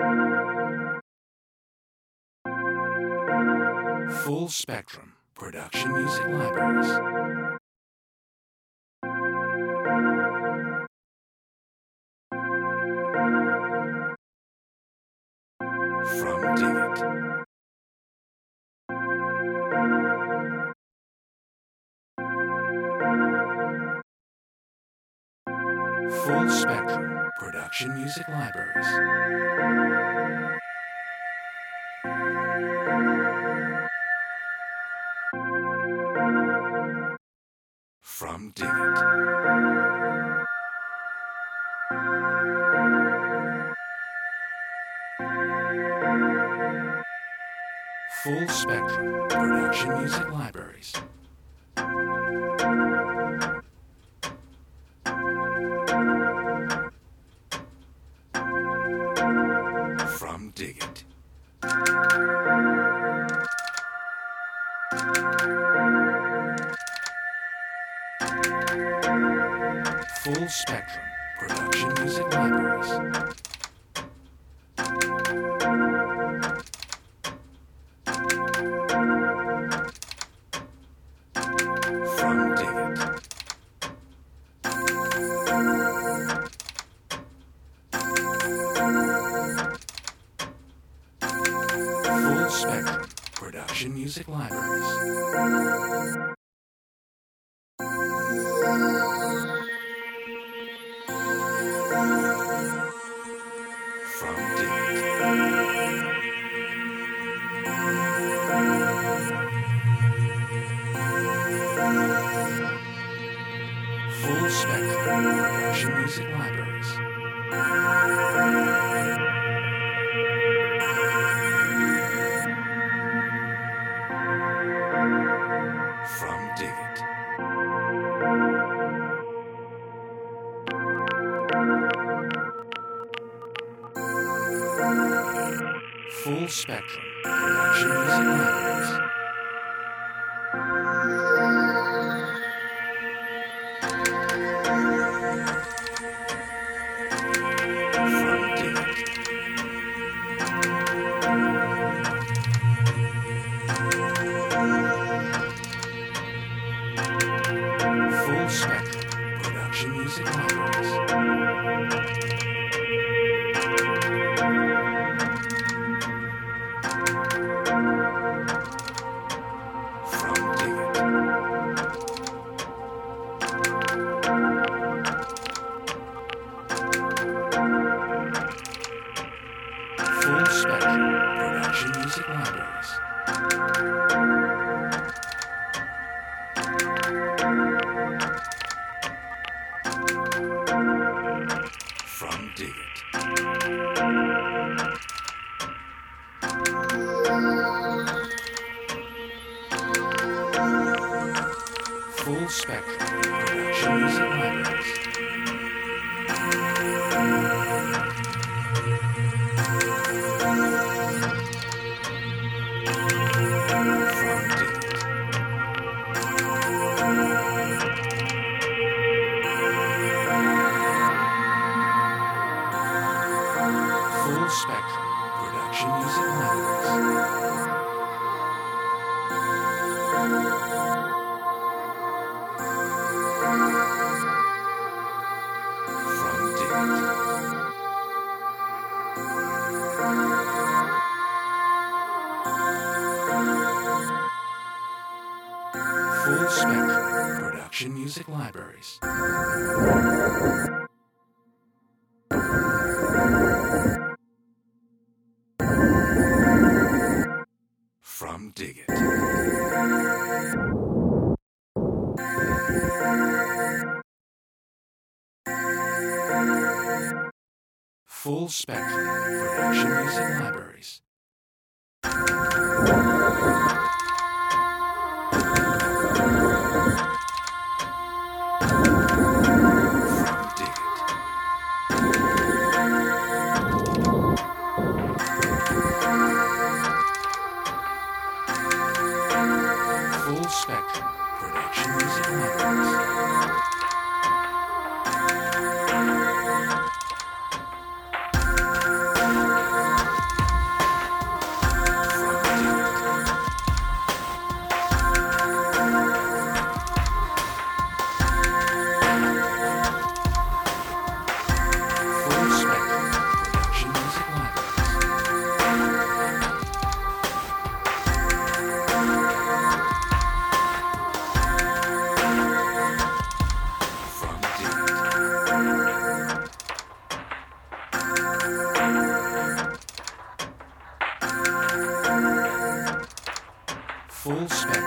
Full Spectrum Production Music Libraries. From Dig It. Full Spectrum Production Music Libraries. From Dig It. Full Spectrum Production Music Libraries. From Dig It. Full Spectrum Production Music Libraries. From Dig It. Full Spectrum Production Music Libraries. From Dig It. Full Spectrum Production Music Libraries. From Dig It. Full Spectrum Production Music Libraries. From Dig It. Full Spectrum Production Music Libraries. From Dig It. Full Spectrum Production Music Libraries. From Dig It. Full Spectrum Production Music Libraries. From Dig It. Full Spectrum Production Music Libraries. From Dig It. Full Spectrum Production Music Libraries. From Dig It. Full Spectrum Production Music Libraries. From Dig It. Full Spectrum Production Music Libraries. full spectrum.